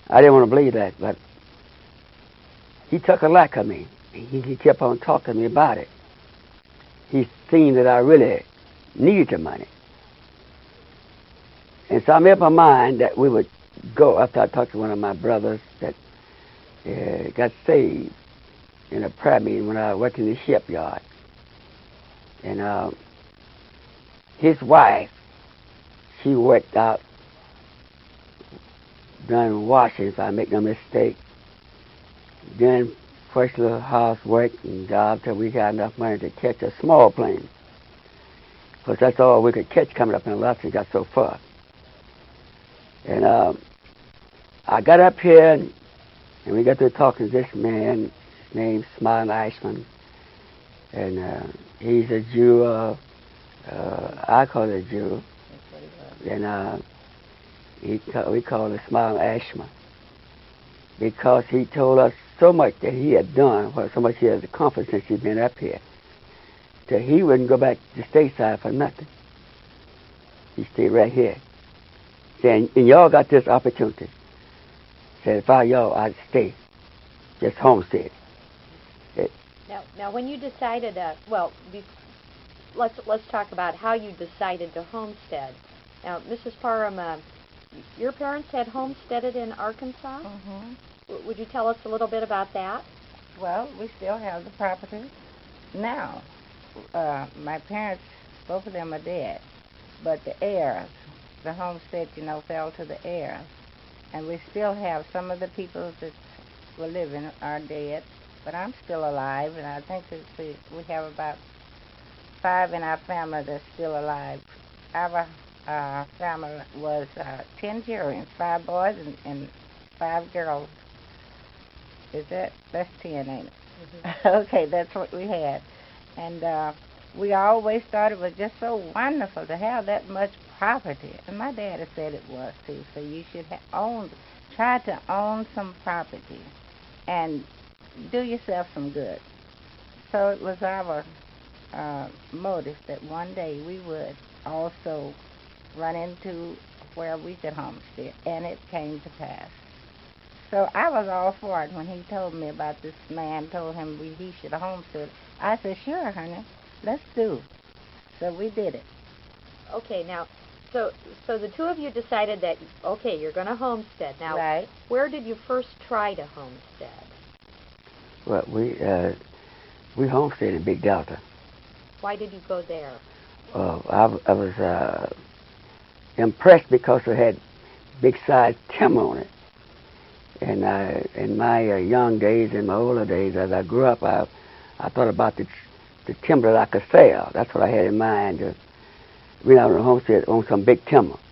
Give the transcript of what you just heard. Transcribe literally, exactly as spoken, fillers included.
I didn't want to believe that, but he took a lack of me. He, he kept on talking to me about it. He seen that I really needed the money. And so I made up my mind that we would go, after I talked to one of my brothers that uh, got saved in a prayer meeting when I worked in the shipyard. And uh, his wife, she worked out, done washing, if I make no mistake, doing first little housework and job till we got enough money to catch a small plane. Because that's all we could catch coming up in Alaska, got so far. And uh, I got up here, and, and we got to talking to this man named Smiley Ashman. And uh, he's a Jew, uh, uh, I call it a Jew. And uh, he ca- we call it Smiley Ashman. Because he told us so much that he had done, well, so much he has accomplished since he's been up here, that he wouldn't go back to the stateside for nothing. He stayed right here. Saying, and y'all got this opportunity. Said, if I y'all, I'd stay. Just homestead. It, now, now, when you decided, uh, well, be, let's let's talk about how you decided to homestead. Now, Missus Parham, uh, your parents had homesteaded in Arkansas? Mm-hmm. W- would you tell us a little bit about that? Well, we still have the property now. Uh, my parents, both of them are dead, but the heirs, the homestead, you know, fell to the heirs. And we still have some of the people that were living are dead, but I'm still alive, and I think that we, we have about five in our family that's still alive. Our uh, family was uh, ten children, five boys and, and five girls. Is that, that's ten, ain't it? Mm-hmm. Okay, that's what we had. And uh, we always thought it was just so wonderful to have that much property. And my daddy said it was, too. So you should have owned, try to own some property and do yourself some good. So it was our uh, motive that one day we would also run into where we could homestead. And it came to pass. So I was all for it when he told me about this man, told him we, he should homestead. I said, sure, honey, let's do. So we did it. Okay, now, so so the two of you decided that, okay, you're going to homestead. Now, right. Where did you first try to homestead? well, we uh, we homesteaded in Big Delta. Why did you go there? Uh, I, I was uh, impressed because it had big-sized timber on it. And uh, in my uh, young days, in my older days, as I grew up, I, I thought about the, the timber that I could sell. That's what I had in mind. To, we out on the homestead on some big timber.